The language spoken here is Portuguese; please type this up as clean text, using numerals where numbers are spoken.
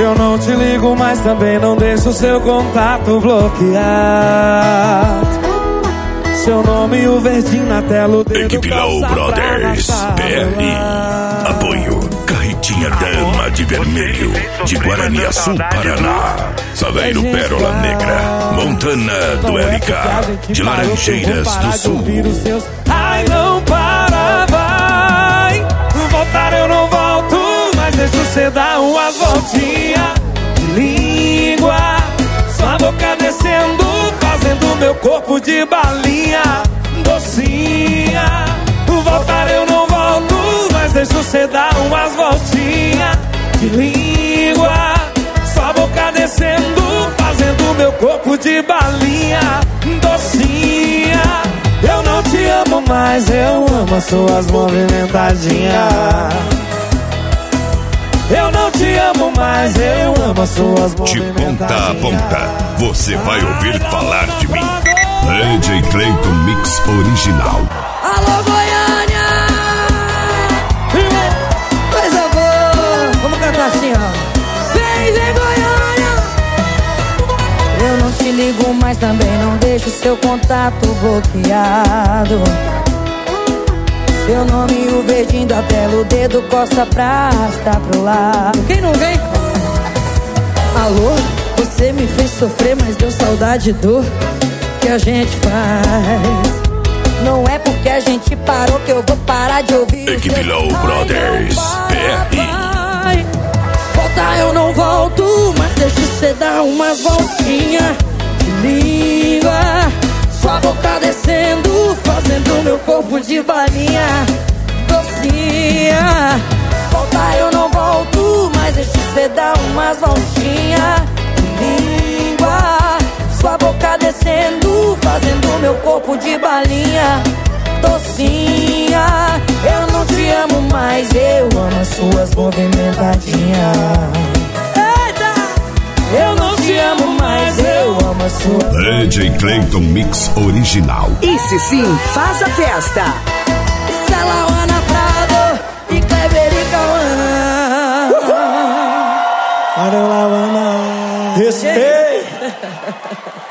Eu não te ligo, mas também não deixo o seu contato bloqueado. Seu nome e o verdinho na tela, o dedo. Equipe Low Brothers, PRI. Apoio Carretinha Dama de Vermelho, de Guaraniaçu, Paraná. Saveiro Pérola Negra, Montana do LK, de Laranjeiras do Sul. Ai, não para, vai. Voltar eu não volto, mas deixa você dar umas voltinhas de língua. Sua boca descendo, fazendo meu corpo de balinha docinha. Voltar eu não volto, mas deixa você dar umas voltinhas de língua. Sua boca descendo, fazendo meu corpo de balinha docinha. Eu não te amo mais, eu amo as suas movimentadinhas. Eu não te amo mais, eu amo as suas movimentadinhas. De ponta a ponta, você vai ouvir falar de mim. DJ Clayton Mix Original. Alô, Goiânia! Coisa boa! Vamos cantar assim, ó. Vem, Goiânia! Eu não te ligo, mas também não deixo seu contato bloqueado. Seu nome e o verdinho da tela, o dedo costa pra arrastar pro lado. Quem não vem? Alô, você me fez sofrer, mas deu saudade e dor que a gente faz. Não é porque a gente parou que eu vou parar de ouvir. Equipe Low Brothers, PRI. Voltar eu não volto, mas deixa você dar umas voltinhas de língua. Sua boca descendo, fazendo meu corpo de balinha docinha. Voltar eu não volto, mas deixa você dar umas voltinhas de língua. Sua boca descendo, fazendo meu corpo de balinha docinha. Eu não te amo mais, eu amo as suas movimentadinhas. Eita! Eu não te amo mais, eu amo as suas. DJ Clayton Mix Original. Esse sim faz a festa. Isso é Lauana Prado e Kleber e Cauã. Valeu, Lauana. Respeito.